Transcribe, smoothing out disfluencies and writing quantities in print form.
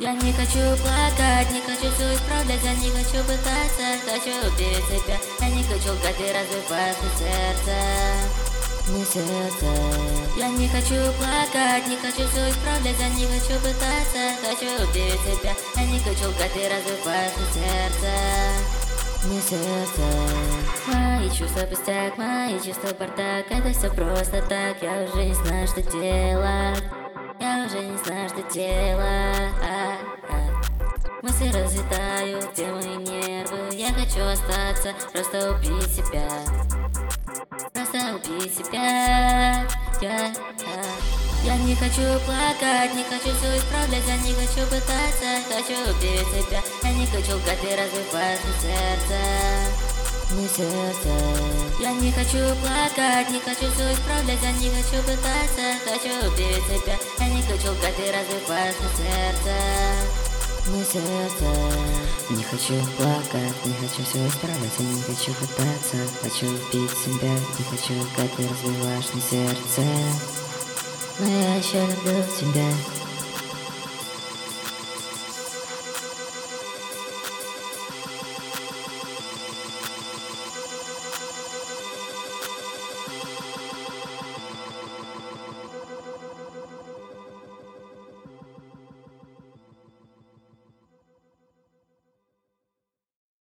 Я не хочу плакать, не хочу все исправлять, я не хочу пытаться, хочу убить себя. Я не хочу, как ты разбиваешь мне сердце, не сердце. Я не хочу плакать, не хочу все исправлять, я не хочу пытаться, хочу убить себя. Я не хочу, как ты разбиваешь мне сердце, не сердце. Мои чувства пустяк, мои чувства бардак. Это все просто так, я уже не знаю, что делать. Я уже не знаю, что делать. Мысли разлетают, где мои нервы. Я хочу остаться, просто убить себя. Просто убить себя. Я не хочу плакать, не хочу все исправлять, я не хочу пытаться, хочу убить себя. Я не хочу, как ты разбиваешь мне сердце, не сердце. Я не хочу плакать, не хочу все исправлять, я не хочу пытаться, хочу убить себя. Я не хочу, как ты разбиваешь мне сердце, не сердце. Не хочу плакать, не хочу все исправлять, я не хочу пытаться, хочу убить себя. Не хочу, как ты разбиваешь мне сердце, Но я еще люблю тебя.